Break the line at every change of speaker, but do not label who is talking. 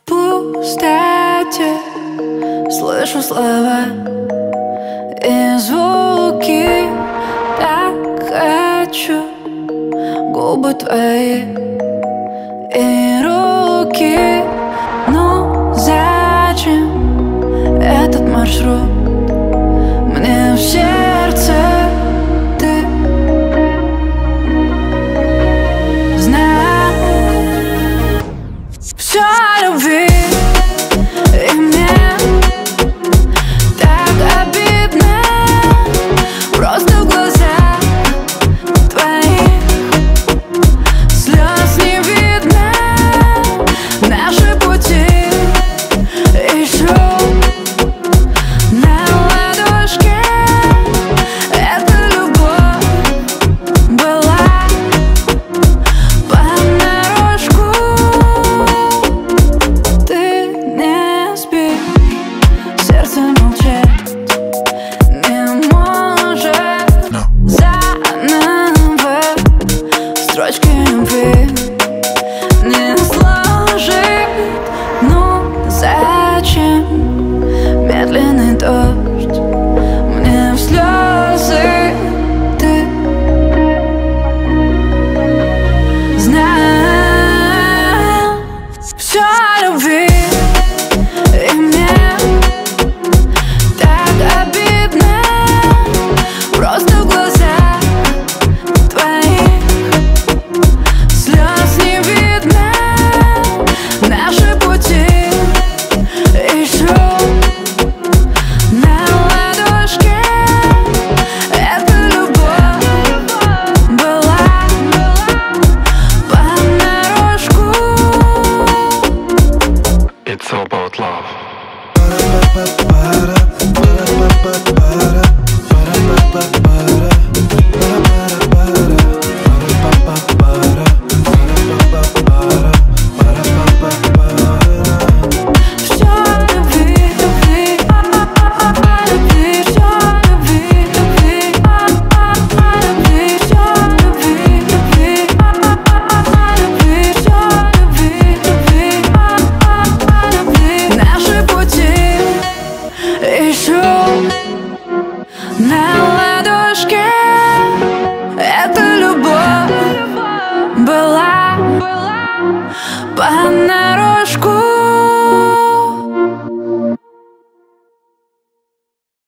пустоте слышу слова и звуки. Так хочу губы твои и руки. Ну зачем этот маршрут? Мне в сердце ты. Знаю все о любви, и мне так обидно. Просто в глазах твоих слез не видно. Наши пути еще на ладошке. Эта любовь была понарошку. Ты не спишь, сердце молчать не может. Заново строчки любви не сложить. Ну зачем медленный дождь мне в слезы? Ты знаю все о любви, и мне так обидно. Просто в глазах твоих слез не видно. Наши пути еще на ладошке. Эта любовь была понарошку.
It's all about love.
Para